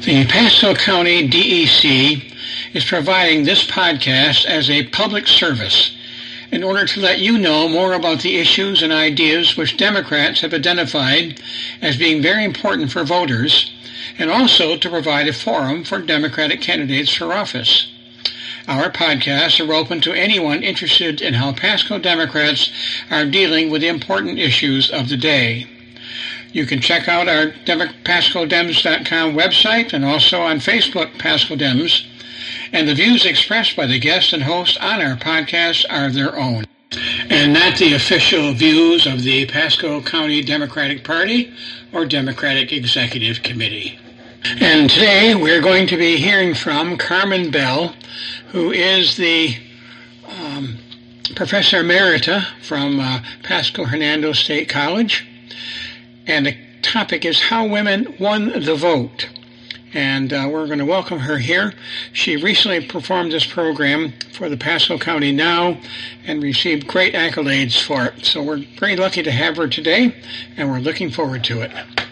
The Pasco County DEC is providing this podcast as a public service in order to let you know more about the issues and ideas which Democrats have identified as being very important for voters, and also to provide a forum for Democratic candidates for office. Our podcasts are open to anyone interested in how Pasco Democrats are dealing with the important issues of the day. You can check out our PascoDems.com website and also on Facebook, Pasco Dems. And the views expressed by the guests and hosts on our podcast are their own, and not the official views of the Pasco County Democratic Party or Democratic Executive Committee. And today we're going to be hearing from Carmen Bell, who is the Professor Emerita from Pasco Hernando State College. And the topic is How Women Won the Vote. And we're going to welcome her here. She recently performed this program for the Pasco County Now and received great accolades for it. So we're very lucky to have her today, and we're looking forward to it.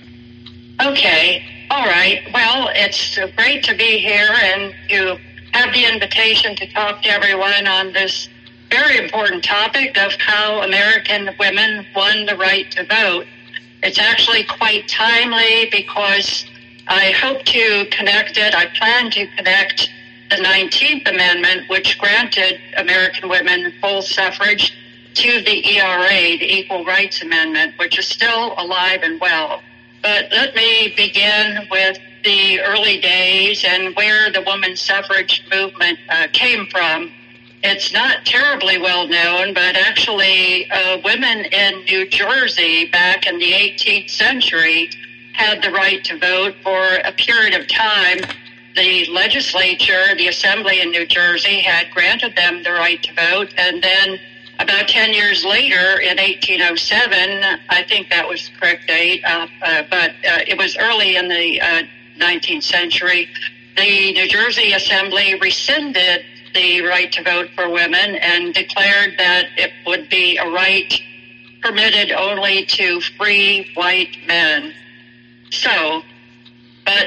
Okay. All right. Well, it's great to be here, and you have the invitation to talk to everyone on this very important topic of how American women won the right to vote. It's actually quite timely because I hope to connect it. I plan to connect the 19th Amendment, which granted American women full suffrage, to the ERA, the Equal Rights Amendment, which is still alive and well. But let me begin with the early days and where the women's suffrage movement came from. It's not terribly well known, but actually women in New Jersey back in the 18th century had the right to vote for a period of time. The legislature, the assembly in New Jersey, had granted them the right to vote, and then about 10 years later, in 1807, I think that was the correct date, but it was early in the 19th century, the New Jersey Assembly rescinded the right to vote for women and declared that it would be a right permitted only to free white men. So, but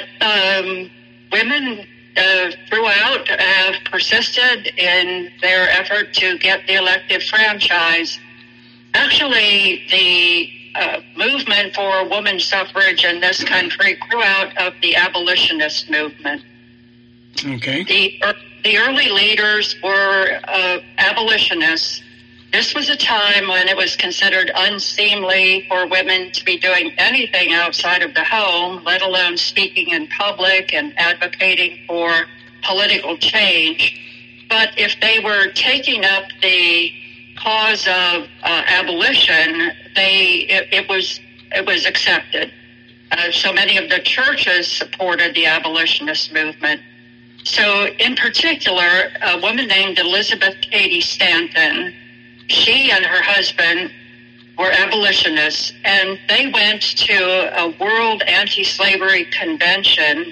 women throughout have persisted in their effort to get the elective franchise. Actually, the movement for women's suffrage in this country grew out of the abolitionist movement. Okay. The early leaders were abolitionists. This was a time when it was considered unseemly for women to be doing anything outside of the home, let alone speaking in public and advocating for political change. But if they were taking up the cause of abolition, it was accepted. So many of the churches supported the abolitionist movement. So in particular, a woman named Elizabeth Cady Stanton, she and her husband were abolitionists, and they went to a World Anti-Slavery Convention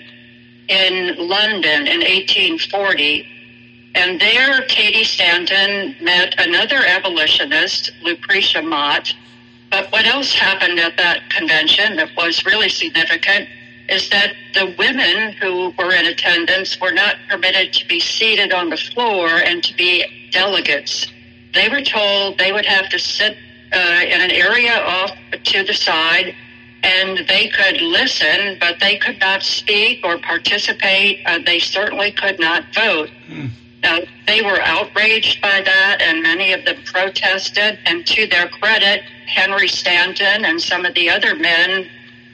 in London in 1840. And there, Cady Stanton met another abolitionist, Lucretia Mott. But what else happened at that convention that was really significant is that the women who were in attendance were not permitted to be seated on the floor and to be delegates. They were told they would have to sit in an area off to the side, and they could listen, but they could not speak or participate. They certainly could not vote. Now, they were outraged by that, and many of them protested. And to their credit, Henry Stanton and some of the other men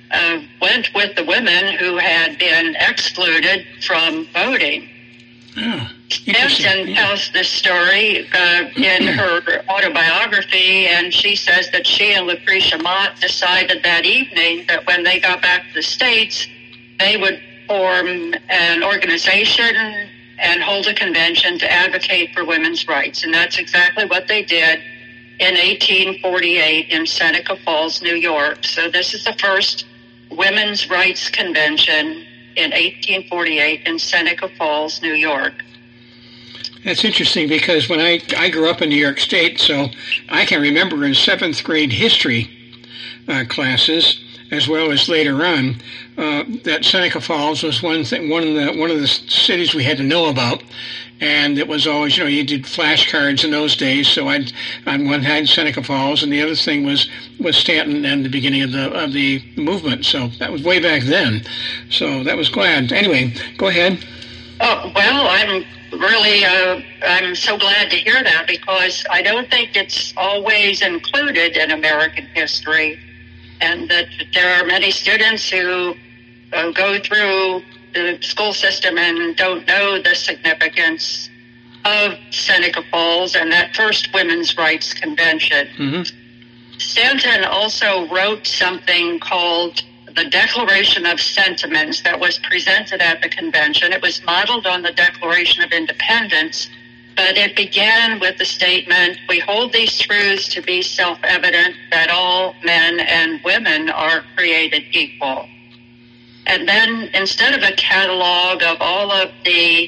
went with the women who had been excluded from voting. Oh, Stanton tells this story in her autobiography, and she says that she and Lucretia Mott decided that evening that when they got back to the States, they would form an organization and hold a convention to advocate for women's rights. And that's exactly what they did in 1848 in Seneca Falls, New York. So this is the first women's rights convention in 1848 in Seneca Falls, New York. That's interesting because when I grew up in New York State, so I can remember in 7th grade history classes as well as later on, that Seneca Falls was one of the cities we had to know about. And it was always, you did flashcards in those days. So on one hand, Seneca Falls, and the other thing was Stanton and the beginning of the movement. So that was way back then. So that was glad. Anyway, go ahead. Oh, well, I'm so glad to hear that, because I don't think it's always included in American history, and that there are many students who go through the school system and don't know the significance of Seneca Falls and that first Women's Rights Convention. Mm-hmm. Stanton also wrote something called the Declaration of Sentiments that was presented at the convention. It was modeled on the Declaration of Independence, but it began with the statement, "We hold these truths to be self-evident, that all men and women are created equal." And then, instead of a catalog of all of the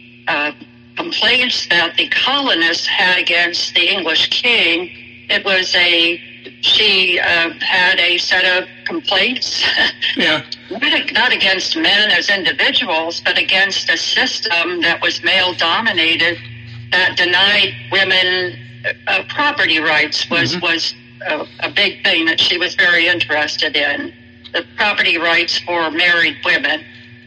complaints that the colonists had against the English king, it was she had a set of complaints, yeah. not against men as individuals, but against a system that was male-dominated, that denied women property rights was a big thing that she was very interested in, the property rights for married women.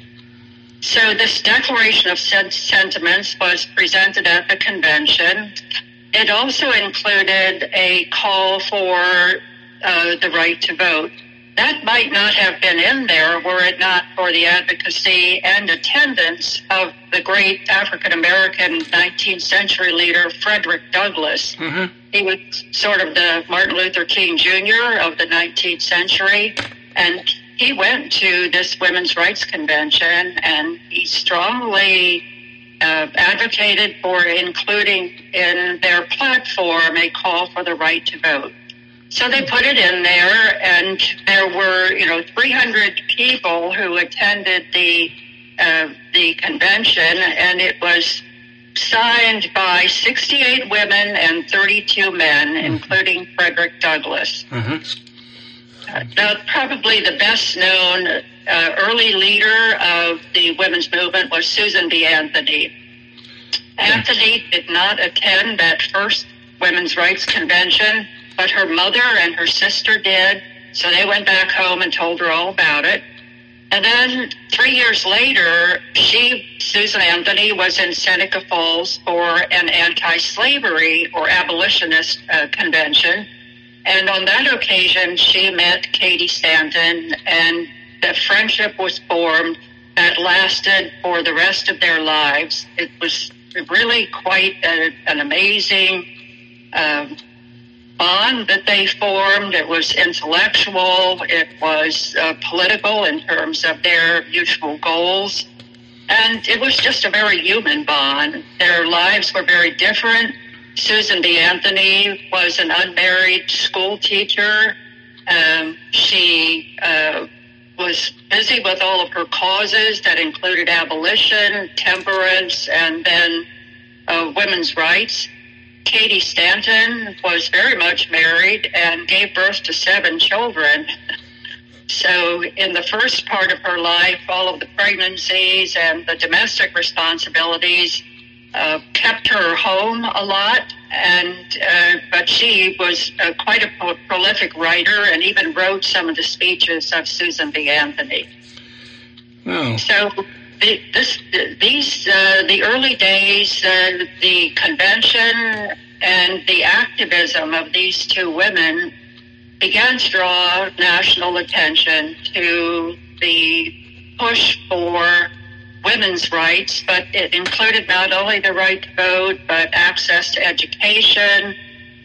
So this Declaration of Sentiments was presented at the convention. It also included a call for the right to vote. That might not have been in there were it not for the advocacy and attendance of the great African-American 19th century leader, Frederick Douglass. Mm-hmm. He was sort of the Martin Luther King Jr. of the 19th century, and he went to this Women's Rights Convention, and he strongly advocated for including in their platform a call for the right to vote. So they put it in there, and there were, 300 people who attended the convention, and it was signed by 68 women and 32 men, including Frederick Douglass. Now, probably the best known early leader of the women's movement was Susan B. Anthony. Anthony did not attend that first Women's Rights Convention, but her mother and her sister did, so they went back home and told her all about it. And then 3 years later, Susan Anthony, was in Seneca Falls for an anti-slavery or abolitionist convention. And on that occasion, she met Katie Stanton, and the friendship was formed that lasted for the rest of their lives. It was really quite an amazing bond that they formed. It was intellectual. It was political in terms of their mutual goals. And it was just a very human bond. Their lives were very different. Susan B. Anthony was an unmarried school teacher. She was busy with all of her causes that included abolition, temperance, and then women's rights. Katie Stanton was very much married and gave birth to 7 children. So in the first part of her life, all of the pregnancies and the domestic responsibilities kept her home a lot, but she was quite a prolific writer and even wrote some of the speeches of Susan B. Anthony. Wow. So the early days, the convention and the activism of these 2 women began to draw national attention to the push for women's rights, but it included not only the right to vote, but access to education,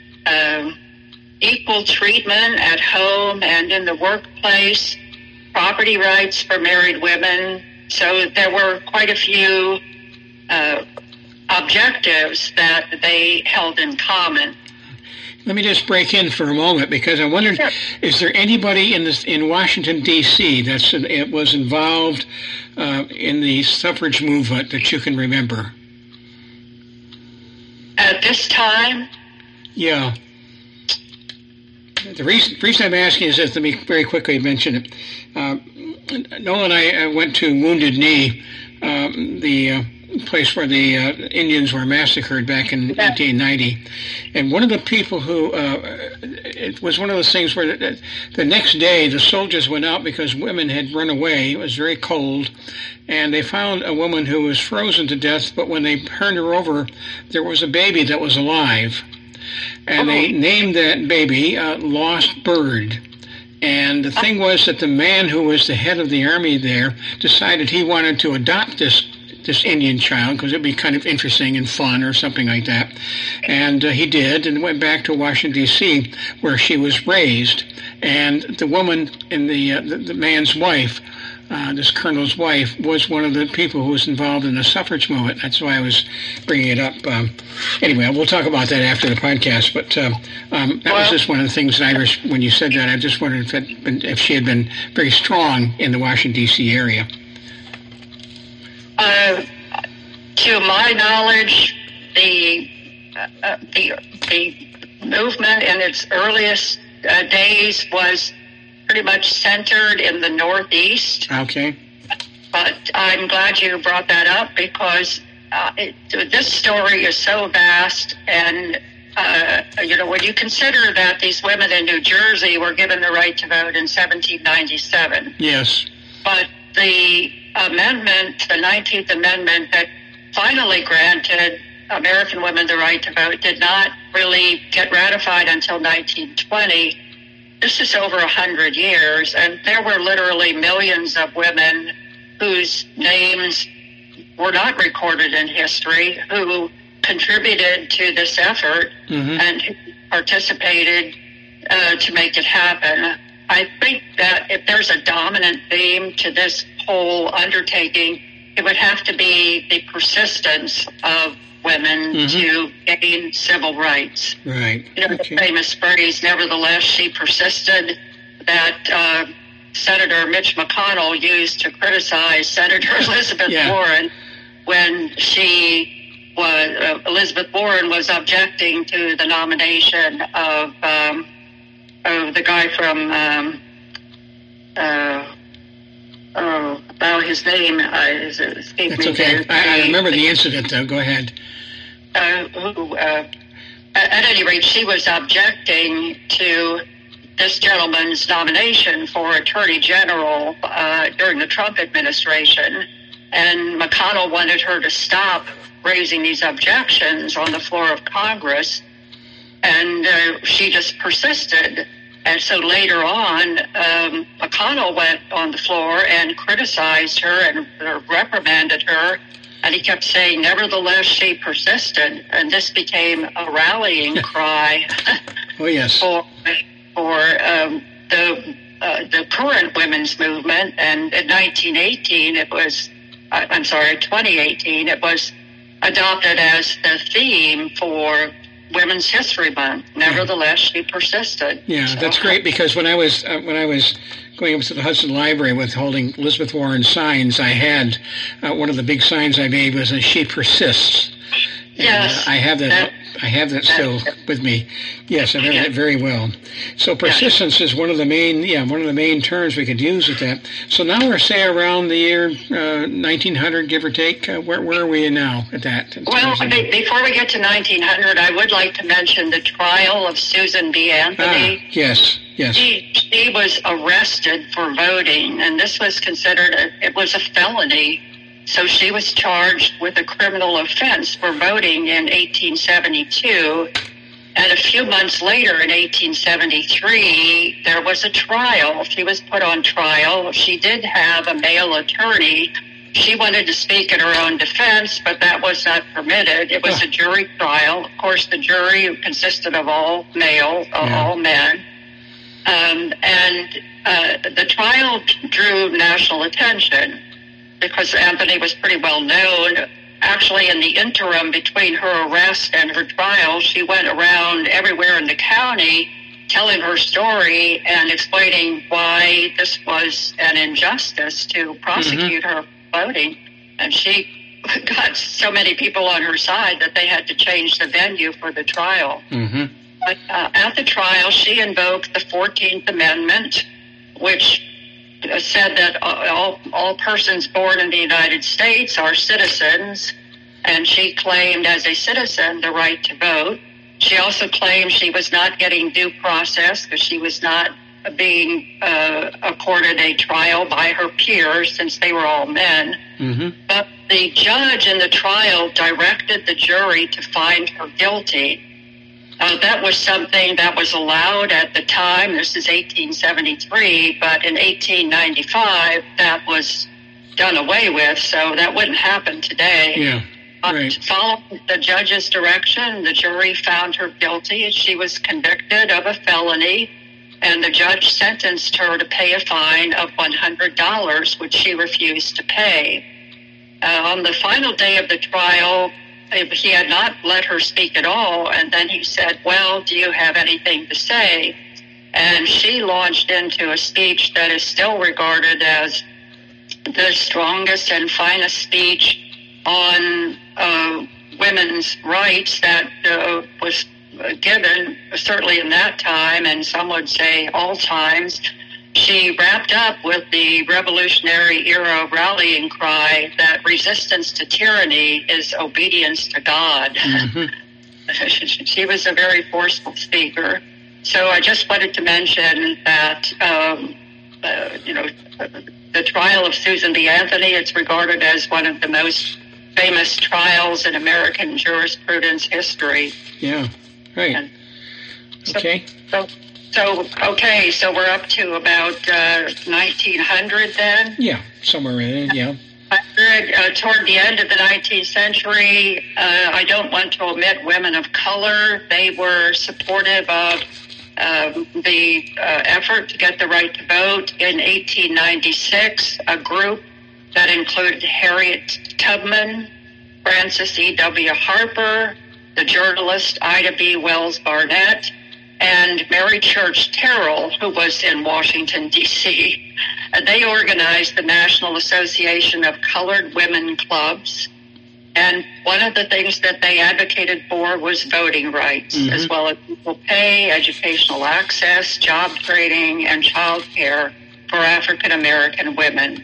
equal treatment at home and in the workplace, property rights for married women. So there were quite a few objectives that they held in common. Let me just break in for a moment, because I wondered, sure, is there anybody in Washington, D.C. that was involved in the suffrage movement that you can remember? At this time? Yeah. The reason I'm asking is that, let me very quickly mention it. Noel and I went to Wounded Knee, the place where the Indians were massacred back in 1890. And one of the people who, it was one of those things where the next day the soldiers went out because women had run away. It was very cold. And they found a woman who was frozen to death, but when they turned her over, there was a baby that was alive. And they named that baby Lost Bird. And the thing was that the man who was the head of the army there decided he wanted to adopt this Indian child because it'd be kind of interesting and fun or something like that. And he did, and went back to Washington, D.C., where she was raised. And the woman and the man's wife, this colonel's wife, was one of the people who was involved in the suffrage movement. That's why I was bringing it up. Anyway, we'll talk about that after the podcast. But that was just one of the things that when you said that, I just wondered if she had been very strong in the Washington, D.C. area. To my knowledge, the movement in its earliest days was pretty much centered in the Northeast. Okay. But I'm glad you brought that up because this story is so vast, and when you consider that these women in New Jersey were given the right to vote in 1797. Yes. But the amendment, the 19th Amendment that finally granted American women the right to vote, did not really get ratified until 1920. This is over 100 years, and there were literally millions of women whose names were not recorded in history who contributed to this effort and who participated to make it happen. I think that if there's a dominant theme to this whole undertaking, it would have to be the persistence of women to gain civil rights. Right. The famous phrase, nevertheless, she persisted, that Senator Mitch McConnell used to criticize Senator Elizabeth Warren when Elizabeth Warren was objecting to the nomination of the guy from, his name is escaped me. That's okay. I remember the incident, though. Go ahead. At any rate, she was objecting to this gentleman's nomination for Attorney General during the Trump administration, and McConnell wanted her to stop raising these objections on the floor of Congress, and she just persisted. And so later on, McConnell went on the floor and criticized her and reprimanded her, and he kept saying, nevertheless, she persisted. And this became a rallying cry for the current women's movement. And in 2018, it was adopted as the theme for Women's History Month. Nevertheless, she persisted. Yeah, so that's great, because when I was going up to the Hudson Library with holding Elizabeth Warren signs, I had one of the big signs I made was "She Persists." And, yes, I have that. I have that still with me. Yes, I remember that very well. So persistence is one of the main terms we could use with that. So now we're, say, around the year 1900, give or take. Where are we now at that? Well, before we get to 1900, I would like to mention the trial of Susan B. Anthony. Yes. She was arrested for voting, and this was considered it was a felony. So she was charged with a criminal offense for voting in 1872. And a few months later, in 1873, there was a trial. She was put on trial. She did have a male attorney. She wanted to speak in her own defense, but that was not permitted. It was a jury trial. Of course, the jury consisted of all male, all men. And the trial drew national attention, because Anthony was pretty well known. Actually, in the interim between her arrest and her trial, she went around everywhere in the county telling her story and explaining why this was an injustice to prosecute her voting. And she got so many people on her side that they had to change the venue for the trial. But at the trial, she invoked the 14th Amendment, which said that all persons born in the United States are citizens, and she claimed as a citizen the right to vote. She also claimed she was not getting due process because she was not being accorded a trial by her peers since they were all men. Mm-hmm. But the judge in the trial directed the jury to find her guilty. That was something that was allowed at the time. This is 1873, but in 1895, that was done away with, so that wouldn't happen today. Yeah, right. Following the judge's direction, the jury found her guilty. She was convicted of a felony, and the judge sentenced her to pay a fine of $100, which she refused to pay. On the final day of the trial, he had not let her speak at all, and then he said, "Well, do you have anything to say?" And she launched into a speech that is still regarded as the strongest and finest speech on women's rights that was given, certainly in that time, and some would say all times. She wrapped up with the Revolutionary Era rallying cry that resistance to tyranny is obedience to God. Mm-hmm. She was a very forceful speaker. So I just wanted to mention that, the trial of Susan B. Anthony, it's regarded as one of the most famous trials in American jurisprudence history. Yeah, right. And okay. So we're up to about 1900 then? Yeah, somewhere in it, yeah. Toward the end of the 19th century, I don't want to omit women of color. They were supportive of the effort to get the right to vote. In 1896, a group that included Harriet Tubman, Frances E.W. Harper, the journalist Ida B. Wells Barnett, and Mary Church Terrell, who was in Washington, D.C. They organized the National Association of Colored Women Clubs, and one of the things that they advocated for was voting rights, mm-hmm. as well as equal pay, educational access, job training, and child care for African American women.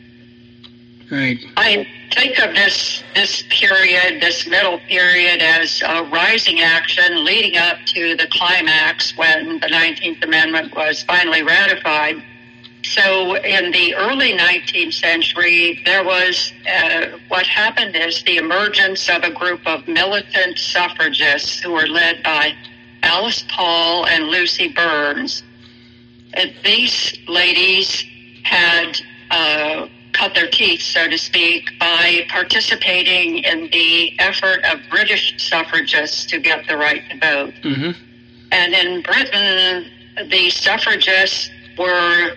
Right. I think of this period, this middle period, as a rising action leading up to the climax when the 19th Amendment was finally ratified. So in the early 19th century, there was, what happened is the emergence of a group of militant suffragists who were led by Alice Paul and Lucy Burns. And these ladies had cut their teeth, so to speak, by participating in the effort of British suffragists to get the right to vote. Mm-hmm. And in Britain, the suffragists were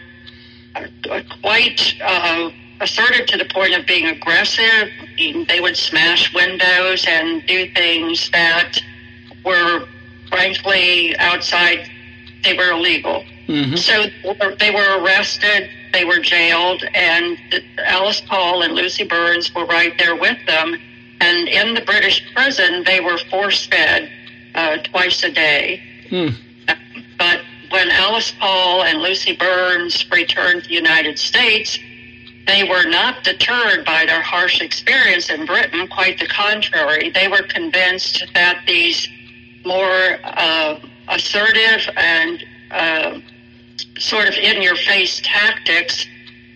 quite assertive to the point of being aggressive. They would smash windows and do things that were, frankly, outside. They were illegal. Mm-hmm. So they were arrested, they were jailed, and Alice Paul and Lucy Burns were right there with them. And in the British prison, they were force-fed twice a day. Mm. But when Alice Paul and Lucy Burns returned to the United States, they were not deterred by their harsh experience in Britain. Quite the contrary. They were convinced that these more assertive and sort of in-your-face tactics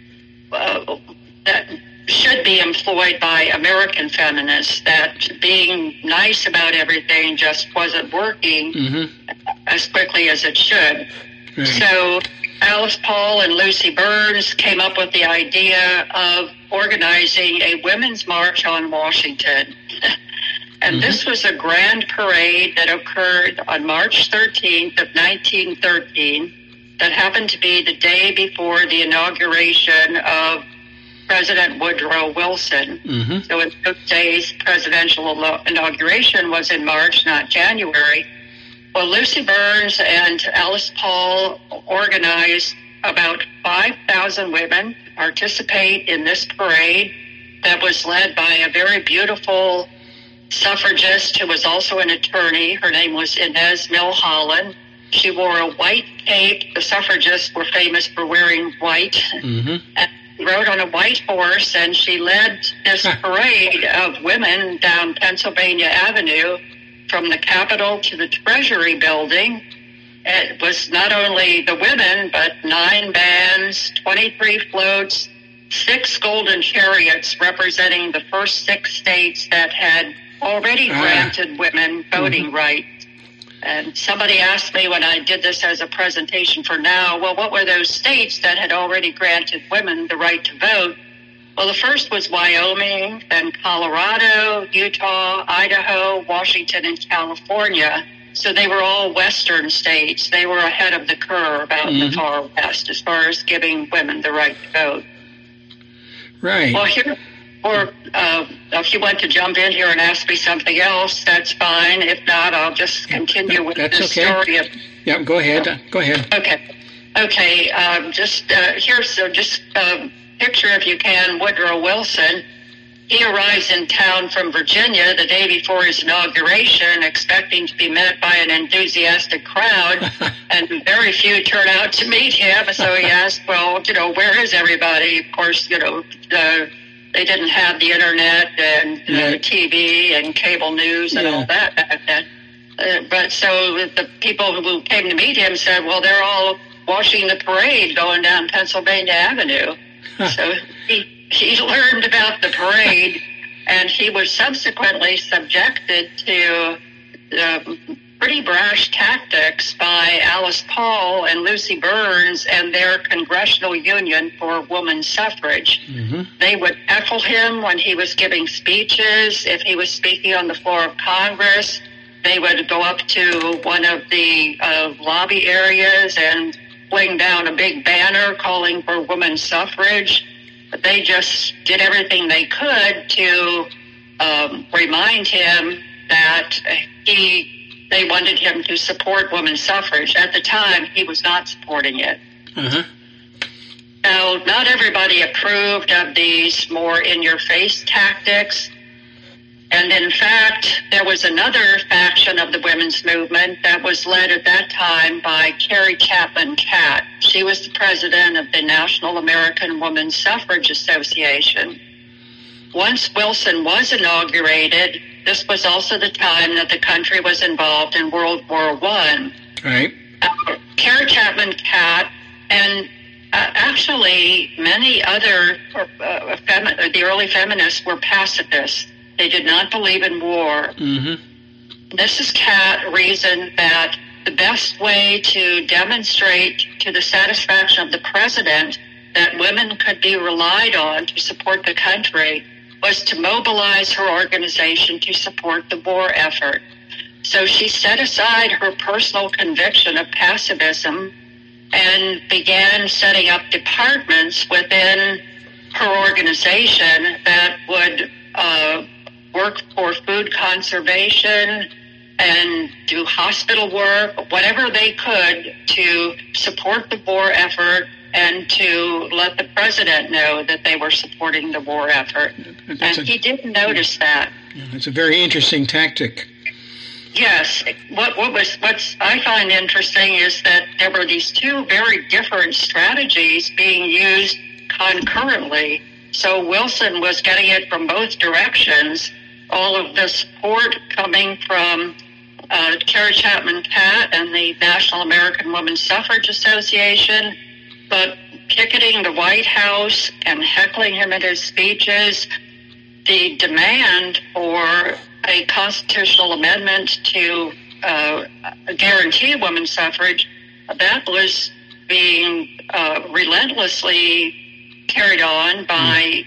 that should be employed by American feminists, that being nice about everything just wasn't working mm-hmm. as quickly as it should. Right. So Alice Paul and Lucy Burns came up with the idea of organizing a women's march on Washington. And mm-hmm. this was a grand parade that occurred on March 13th of 1913 that happened to be the day before the inauguration of President Woodrow Wilson. Mm-hmm. So in those days, presidential inauguration was in March, not January. Well, Lucy Burns and Alice Paul organized about 5,000 women to participate in this parade that was led by a very beautiful suffragist who was also an attorney. Her name was Inez Milholland. She wore a white cape. The suffragists were famous for wearing white. Mm-hmm. And rode on a white horse, and she led this parade of women down Pennsylvania Avenue from the Capitol to the Treasury building. It was not only the women, but 9 bands, 23 floats, 6 golden chariots representing the first 6 states that had already granted women voting rights. And somebody asked me when I did this as a presentation for NOW, well, what were those states that had already granted women the right to vote? Well, the first was Wyoming, then Colorado, Utah, Idaho, Washington, and California. So they were all Western states. They were ahead of the curve out in the far West as far as giving women the right to vote. Right. Well, here, or if you want to jump in here and ask me something else, that's fine. If not, I'll just continue with the story. Yeah, go ahead. Go ahead. Okay. Here's just picture, if you can, Woodrow Wilson. He arrives in town from Virginia the day before his inauguration, expecting to be met by an enthusiastic crowd, and very few turn out to meet him. So he asked, well, where is everybody? Of course, they didn't have the internet and TV and cable news and all that back then. But so the people who came to meet him said, well, they're all watching the parade going down Pennsylvania Avenue. So he learned about the parade, and he was subsequently subjected to pretty brash tactics by Alice Paul and Lucy Burns and their Congressional Union for Women's Suffrage. Mm-hmm. They would heckle him when he was giving speeches. If he was speaking on the floor of Congress, they would go up to one of the lobby areas and fling down a big banner calling for women's suffrage. But they just did everything they could to remind him that they wanted him to support women's suffrage. At the time, he was not supporting it. Mm-hmm. Now, not everybody approved of these more in-your-face tactics. And in fact, there was another faction of the women's movement that was led at that time by Carrie Chapman Catt. She was the president of the National American Women's Suffrage Association. Once Wilson was inaugurated, this was also the time that the country was involved in World War I. Right. Carrie Chapman Catt and actually many other the early feminists were pacifists. They did not believe in war. Mm-hmm. Mrs. Catt reasoned that the best way to demonstrate to the satisfaction of the president that women could be relied on to support the country was to mobilize her organization to support the war effort. So she set aside her personal conviction of pacifism and began setting up departments within her organization that would work for food conservation and do hospital work, whatever they could to support the war effort and to let the president know that they were supporting the war effort. And he didn't notice that. It's a very interesting tactic. Yes. What I find interesting is that there were these two very different strategies being used concurrently. So Wilson was getting it from both directions, all of the support coming from Carrie Chapman Catt and the National American Women's Suffrage Association, but picketing the White House and heckling him at his speeches, the demand for a constitutional amendment to guarantee women's suffrage, that was being relentlessly carried on by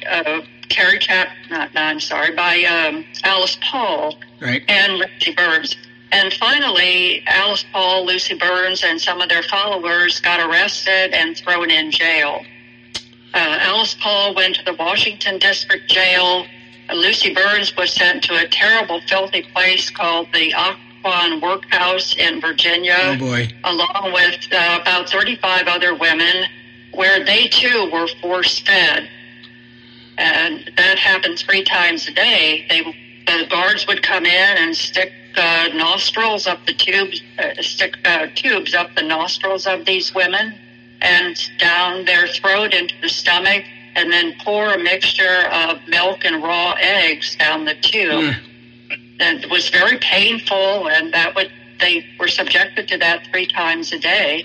Alice Paul and Lucy Burns. And finally, Alice Paul, Lucy Burns, and some of their followers got arrested and thrown in jail. Alice Paul went to the Washington District Jail. Lucy Burns was sent to a terrible, filthy place called the Occoquan Workhouse in Virginia, along with about 35 other women, where they too were force-fed. And that happened 3 times a day. the guards would come in and stick nostrils up the tubes, tubes up the nostrils of these women and down their throat into the stomach, and then pour a mixture of milk and raw eggs down the tube. And it was very painful, and they were subjected to that 3 times a day.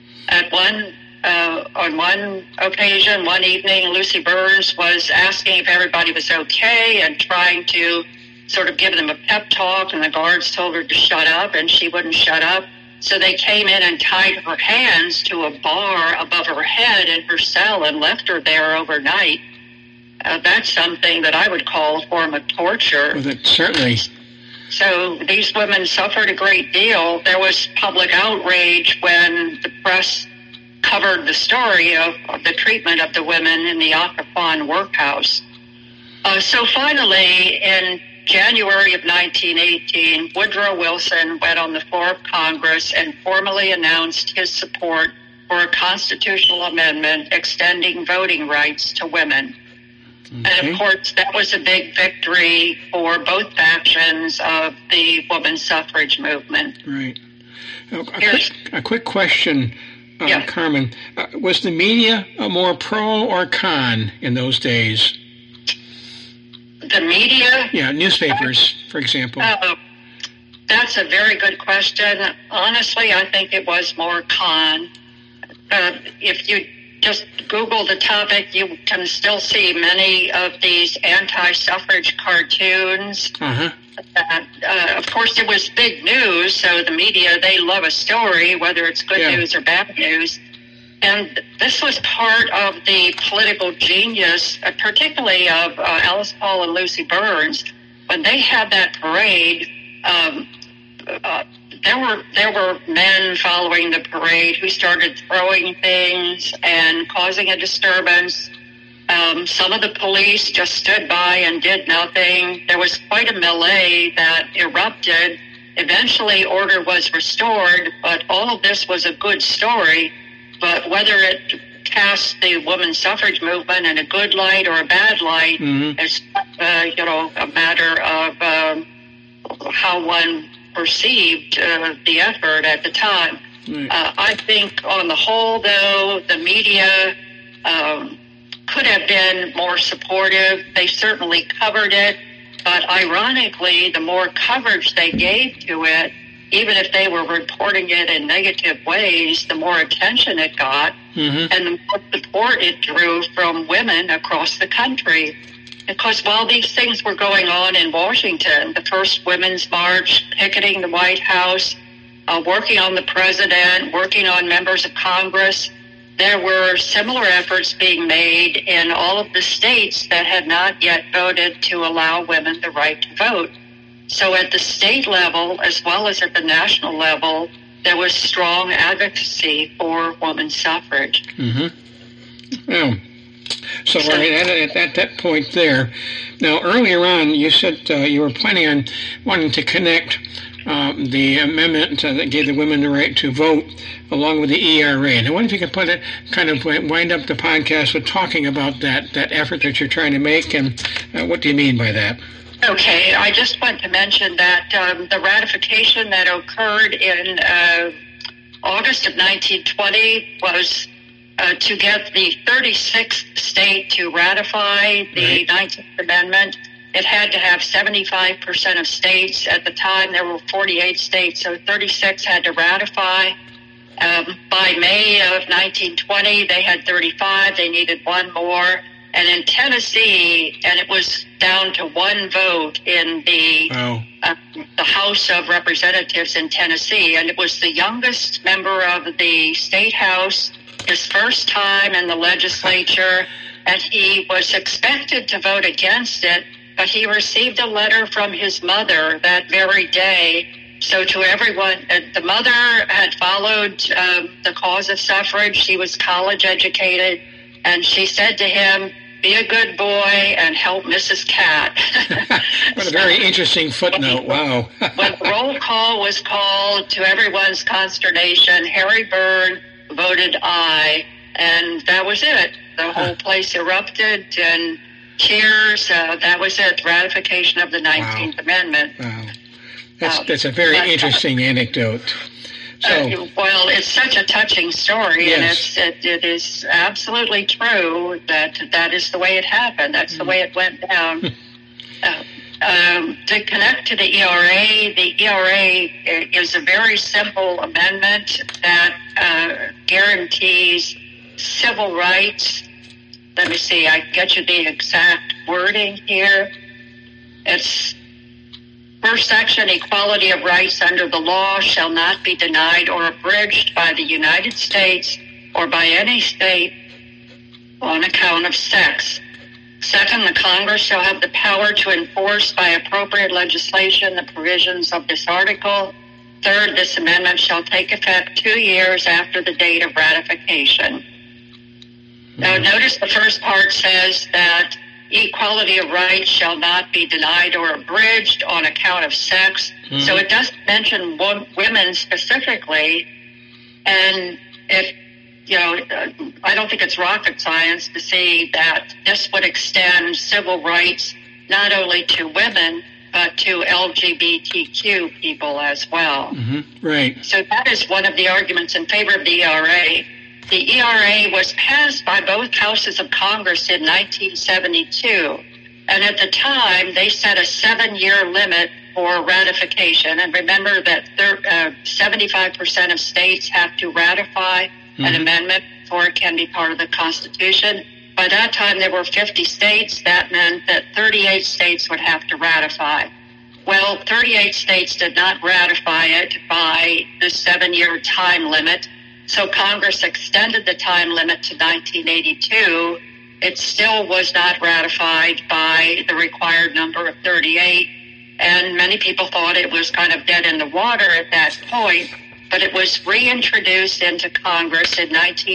On one occasion, one evening, Lucy Burns was asking if everybody was okay and trying to sort of give them a pep talk, and the guards told her to shut up, and she wouldn't shut up. So they came in and tied her hands to a bar above her head in her cell and left her there overnight. That's something that I would call a form of torture. Well, certainly. So these women suffered a great deal. There was public outrage when the press covered the story of the treatment of the women in the Occoquan workhouse. So finally, in January of 1918, Woodrow Wilson went on the floor of Congress and formally announced his support for a constitutional amendment extending voting rights to women. Okay. And of course, that was a big victory for both factions of the women's suffrage movement. Right. A quick question, Carmen. Was the media more pro or con in those days? The media? Yeah, newspapers, for example. That's a very good question. Honestly, I think it was more con. If you just Google the topic, you can still see many of these anti-suffrage cartoons. Of course, it was big news, so the media, they love a story, whether it's good news or bad news. And this was part of the political genius, particularly of Alice Paul and Lucy Burns. When they had that parade, there were men following the parade who started throwing things and causing a disturbance. Some of the police just stood by and did nothing. There was quite a melee that erupted. Eventually, order was restored, but all of this was a good story. But whether it cast the women's suffrage movement in a good light or a bad light is, a matter of how one perceived the effort at the time. I think on the whole, though, the media could have been more supportive. They certainly covered it, but ironically, the more coverage they gave to it, even if they were reporting it in negative ways, the more attention it got, and the more support it drew from women across the country. Because while these things were going on in Washington, the first Women's March, picketing the White House, working on the president, working on members of Congress, there were similar efforts being made in all of the states that had not yet voted to allow women the right to vote. So at the state level, as well as at the national level, there was strong advocacy for women's suffrage. Well, so at that point there, now earlier on you said you were planning on wanting to connect the amendment that gave the women the right to vote along with the ERA. And I wonder if you could wind up the podcast with talking about that effort that you're trying to make, and what do you mean by that? Okay, I just want to mention that the ratification that occurred in August of 1920 was to get the 36th state to ratify the 19th Amendment. It had to have 75% of states. At the time, there were 48 states, so 36 had to ratify. By May of 1920, they had 35. They needed one more. And in Tennessee, and it was down to one vote in the House of Representatives in Tennessee, and it was the youngest member of the state house, his first time in the legislature, and he was expected to vote against it, but he received a letter from his mother that very day. So to everyone, the mother had followed the cause of suffrage. She was college educated, and she said to him, "Be a good boy and help Mrs. Cat." What a very interesting footnote. Wow. When the roll call was called, to everyone's consternation, Harry Byrne voted aye, and that was it. The whole place erupted, and cheers. That was it. Ratification of the 19th Amendment. Wow. That's a very interesting anecdote. So, well, it's such a touching story, yes. And it is absolutely true that is the way it happened. That's the way it went down. To connect to the ERA is a very simple amendment that guarantees civil rights. Let me see, I get you the exact wording here. It's first section, equality of rights under the law shall not be denied or abridged by the United States or by any state on account of sex. Second, the Congress shall have the power to enforce by appropriate legislation the provisions of this article. Third, this amendment shall take effect 2 years after the date of ratification. Now, notice the first part says that equality of rights shall not be denied or abridged on account of sex. Mm-hmm. So it doesn't mention women specifically. And I don't think it's rocket science to see that this would extend civil rights not only to women, but to LGBTQ people as well. Mm-hmm. Right. So that is one of the arguments in favor of the ERA. The ERA was passed by both houses of Congress in 1972, and at the time they set a 7-year limit for ratification. And remember that 75% of states have to ratify an amendment before it can be part of the Constitution. By that time there were 50 states. That meant that 38 states would have to ratify. Well, 38 states did not ratify it by the 7-year time limit. So Congress extended the time limit to 1982. It still was not ratified by the required number of 38, and many people thought it was kind of dead in the water at that point, but it was reintroduced into Congress in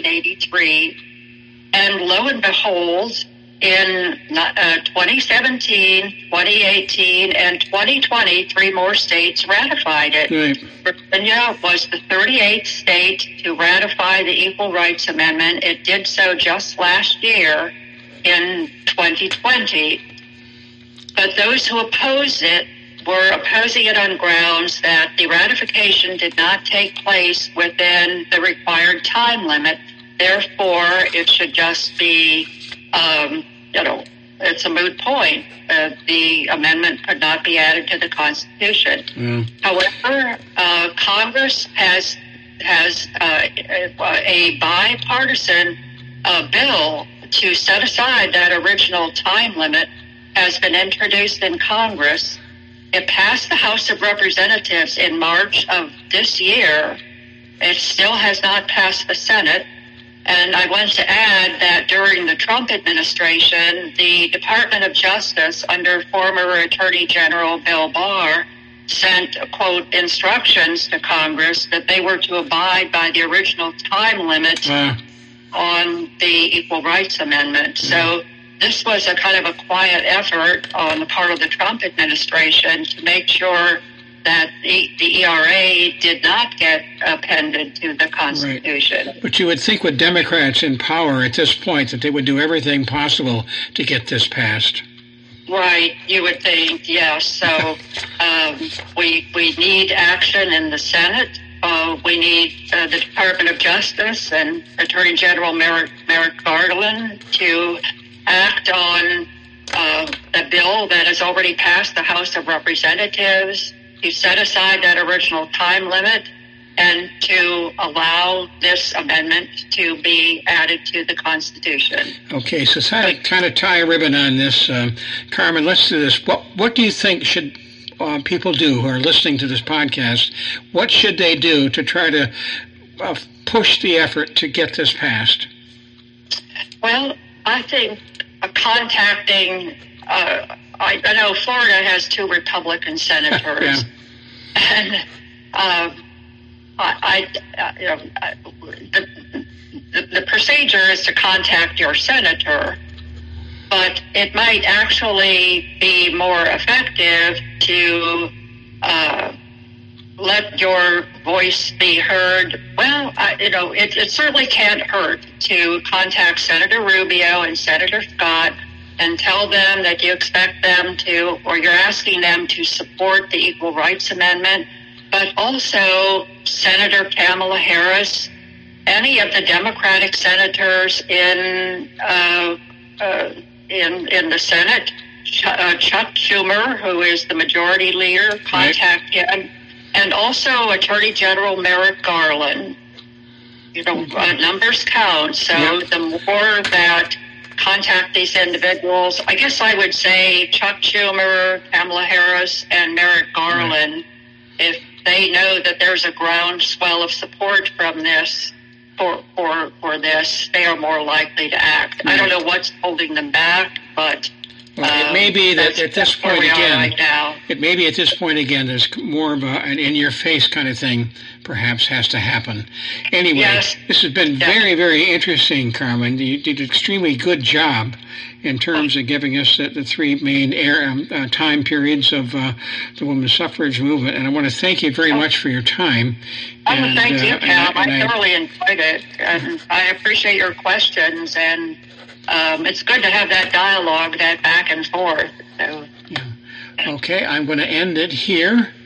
1983, and lo and behold, in 2017, 2018, and 2020, 3 more states ratified it. Right. Virginia was the 38th state to ratify the Equal Rights Amendment. It did so just last year in 2020. But those who opposed it were opposing it on grounds that the ratification did not take place within the required time limit. Therefore, it should just be it's a moot point. The amendment could not be added to the Constitution. However, Congress has a bipartisan bill to set aside that original time limit has been introduced in Congress. It passed the House of Representatives in March of this year. It still has not passed the Senate. And I want to add that during the Trump administration, the Department of Justice, under former Attorney General Bill Barr, sent, quote, instructions to Congress that they were to abide by the original time limit on the Equal Rights Amendment. So this was a kind of a quiet effort on the part of the Trump administration to make sure that the ERA did not get appended to the Constitution. Right. But you would think with Democrats in power at this point that they would do everything possible to get this passed. Right, you would think, yes. So we need action in the Senate. We need the Department of Justice and Attorney General Merrick Garland to act on a bill that has already passed the House of Representatives, to set aside that original time limit, and to allow this amendment to be added to the Constitution. Okay, so kind of tie a ribbon on this, Carmen, let's do this. What do you think should people do who are listening to this podcast? What should they do to try to push the effort to get this passed? Well, I think contacting... I know Florida has 2 Republican senators, and the procedure is to contact your senator, but it might actually be more effective to let your voice be heard. Well, it certainly can't hurt to contact Senator Rubio and Senator Scott and tell them that you expect them to, or you're asking them to support the Equal Rights Amendment, but also Senator Kamala Harris, any of the Democratic senators in the Senate, Chuck Schumer, who is the majority leader, contact him, and also Attorney General Merrick Garland. Numbers count, so the more that contact these individuals, I guess I would say Chuck Schumer, Kamala Harris, and Merrick Garland, if they know that there's a groundswell of support from this, for this, they are more likely to act. I don't know what's holding them back, but it may be that at this point again, right now. It may be at this point again, there's more of an in-your-face kind of thing perhaps has to happen. Anyway, This has been very, very interesting, Carmen. You did an extremely good job in terms of giving us the three main time periods of the women's suffrage movement. And I want to thank you very much for your time. Thank you, Cal. I thoroughly enjoyed it. And I appreciate your questions. And it's good to have that dialogue, that back and forth. So. Okay, I'm going to end it here.